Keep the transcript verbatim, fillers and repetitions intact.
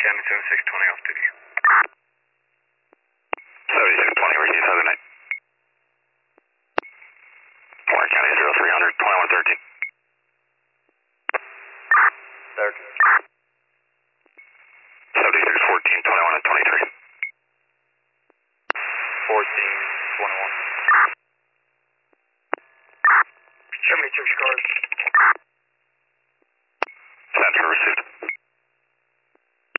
County seventy-six twenty off duty. seventy-six twenty, receive seven nine. Warren County zero three hundred, twenty-one thirteen.